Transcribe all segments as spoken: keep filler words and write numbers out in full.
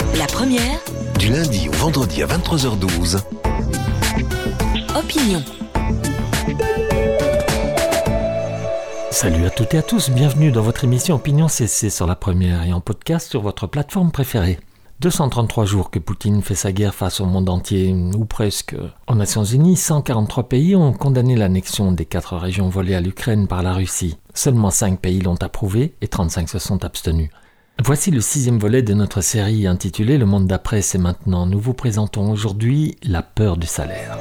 La première, du lundi au vendredi à vingt-trois heures douze. Opinion. Salut à toutes et à tous, bienvenue dans votre émission Opinion C C sur la première et en podcast sur votre plateforme préférée. deux cent trente-trois jours que Poutine fait sa guerre face au monde entier, ou presque. Aux Nations Unies, cent quarante-trois pays ont condamné l'annexion des quatre régions volées à l'Ukraine par la Russie. Seulement cinq pays l'ont approuvé et trente-cinq se sont abstenus. Voici le sixième volet de notre série intitulée « Le monde d'après, c'est maintenant ». Nous vous présentons aujourd'hui la peur du salaire.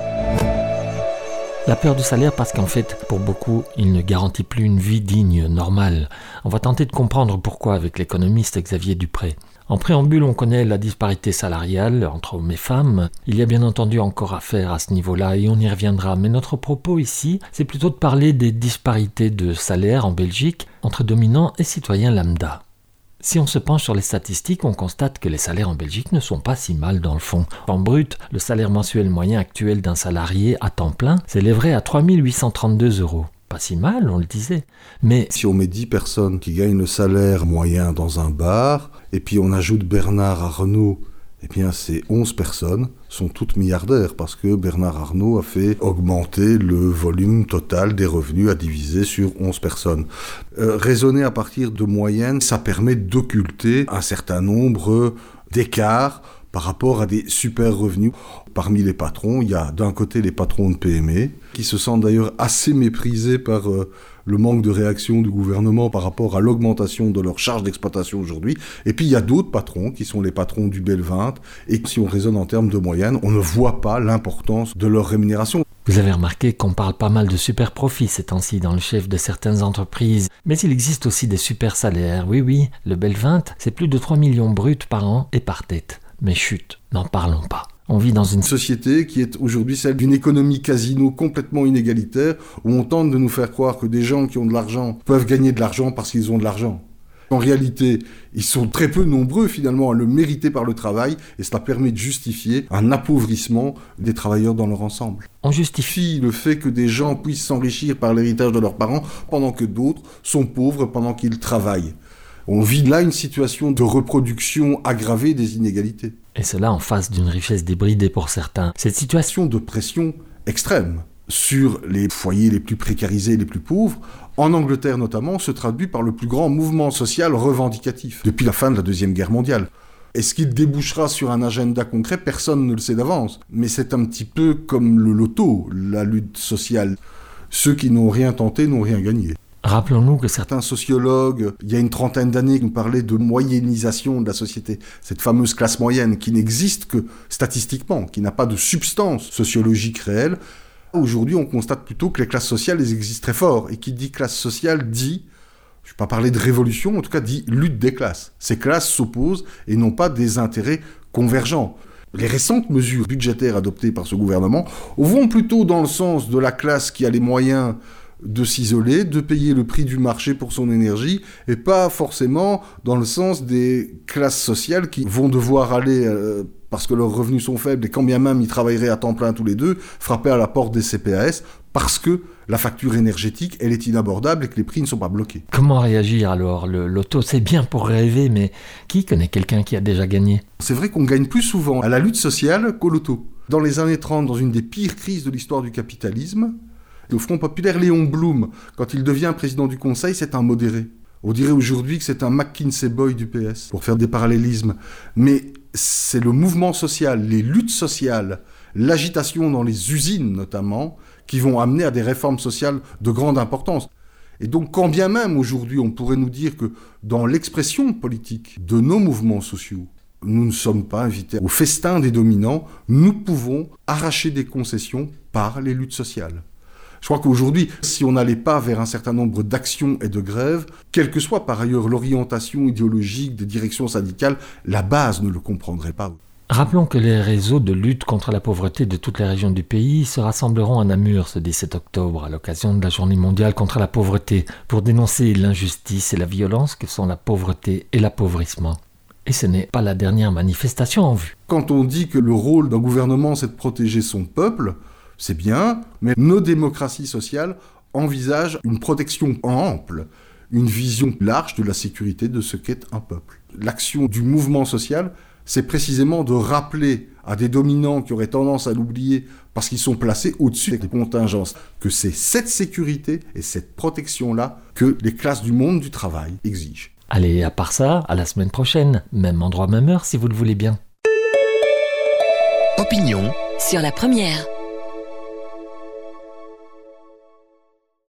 La peur du salaire parce qu'en fait, pour beaucoup, il ne garantit plus une vie digne, normale. On va tenter de comprendre pourquoi avec l'économiste Xavier Dupré. En préambule, on connaît la disparité salariale entre hommes et femmes. Il y a bien entendu encore à faire à ce niveau-là et on y reviendra. Mais notre propos ici, c'est plutôt de parler des disparités de salaire en Belgique entre dominants et citoyens lambda. Si on se penche sur les statistiques, on constate que les salaires en Belgique ne sont pas si mal dans le fond. En brut, le salaire mensuel moyen actuel d'un salarié à temps plein s'élèverait à trois mille huit cent trente-deux euros. Pas si mal, on le disait. Mais si on met dix personnes qui gagnent le salaire moyen dans un bar, et puis on ajoute Bernard Arnault, eh bien ces onze personnes sont toutes milliardaires parce que Bernard Arnault a fait augmenter le volume total des revenus à diviser sur onze personnes. Euh, raisonner à partir de moyennes, ça permet d'occulter un certain nombre d'écarts par rapport à des super revenus. Parmi les patrons, il y a d'un côté les patrons de P M E, qui se sentent d'ailleurs assez méprisés par euh, le manque de réaction du gouvernement par rapport à l'augmentation de leur charge d'exploitation aujourd'hui. Et puis il y a d'autres patrons, qui sont les patrons du Bel vingt, et si on raisonne en termes de moyenne, on ne voit pas l'importance de leur rémunération. Vous avez remarqué qu'on parle pas mal de super profits ces temps-ci dans le chef de certaines entreprises. Mais il existe aussi des super salaires. Oui, oui, le Bel vingt, c'est plus de trois millions bruts par an et par tête. Mais chut, n'en parlons pas. On vit dans une société qui est aujourd'hui celle d'une économie casino complètement inégalitaire, où on tente de nous faire croire que des gens qui ont de l'argent peuvent gagner de l'argent parce qu'ils ont de l'argent. En réalité, ils sont très peu nombreux finalement à le mériter par le travail, et cela permet de justifier un appauvrissement des travailleurs dans leur ensemble. On justifie le fait que des gens puissent s'enrichir par l'héritage de leurs parents, pendant que d'autres sont pauvres pendant qu'ils travaillent. On vit là une situation de reproduction aggravée des inégalités. Et cela en face d'une richesse débridée pour certains. Cette situation de pression extrême sur les foyers les plus précarisés, les plus pauvres, en Angleterre notamment, se traduit par le plus grand mouvement social revendicatif depuis la fin de la Deuxième Guerre mondiale. Est-ce qu'il débouchera sur un agenda concret ? Personne ne le sait d'avance. Mais c'est un petit peu comme le loto, la lutte sociale. Ceux qui n'ont rien tenté n'ont rien gagné. Rappelons-nous que certains sociologues, il y a une trentaine d'années, nous parlaient de moyennisation de la société. Cette fameuse classe moyenne qui n'existe que statistiquement, qui n'a pas de substance sociologique réelle. Aujourd'hui, on constate plutôt que les classes sociales, elles existent très fort. Et qui dit classe sociale dit, je ne vais pas parler de révolution, en tout cas dit lutte des classes. Ces classes s'opposent et n'ont pas des intérêts convergents. Les récentes mesures budgétaires adoptées par ce gouvernement vont plutôt dans le sens de la classe qui a les moyens de s'isoler, de payer le prix du marché pour son énergie, et pas forcément dans le sens des classes sociales qui vont devoir aller, euh, parce que leurs revenus sont faibles, et quand bien même ils travailleraient à temps plein tous les deux, frapper à la porte des C P A S, parce que la facture énergétique, elle est inabordable et que les prix ne sont pas bloqués. Comment réagir alors ? Le loto, c'est bien pour rêver, mais qui connaît quelqu'un qui a déjà gagné ? C'est vrai qu'on gagne plus souvent à la lutte sociale qu'au loto. Dans les années trente, dans une des pires crises de l'histoire du capitalisme, le Front populaire, Léon Blum, quand il devient président du Conseil, c'est un modéré. On dirait aujourd'hui que c'est un McKinsey boy du P S, pour faire des parallélismes. Mais c'est le mouvement social, les luttes sociales, l'agitation dans les usines notamment, qui vont amener à des réformes sociales de grande importance. Et donc, quand bien même aujourd'hui, on pourrait nous dire que dans l'expression politique de nos mouvements sociaux, nous ne sommes pas invités au festin des dominants, nous pouvons arracher des concessions par les luttes sociales. Je crois qu'aujourd'hui, si on n'allait pas vers un certain nombre d'actions et de grèves, quelle que soit par ailleurs l'orientation idéologique des directions syndicales, la base ne le comprendrait pas. Rappelons que les réseaux de lutte contre la pauvreté de toutes les régions du pays se rassembleront à Namur ce dix-sept octobre à l'occasion de la Journée mondiale contre la pauvreté pour dénoncer l'injustice et la violence que sont la pauvreté et l'appauvrissement. Et ce n'est pas la dernière manifestation en vue. Quand on dit que le rôle d'un gouvernement c'est de protéger son peuple, c'est bien, mais nos démocraties sociales envisagent une protection ample, une vision large de la sécurité de ce qu'est un peuple. L'action du mouvement social, c'est précisément de rappeler à des dominants qui auraient tendance à l'oublier parce qu'ils sont placés au-dessus des contingences, que c'est cette sécurité et cette protection-là que les classes du monde du travail exigent. Allez, à part ça, à la semaine prochaine, même endroit, même heure si vous le voulez bien. Opinion sur la première.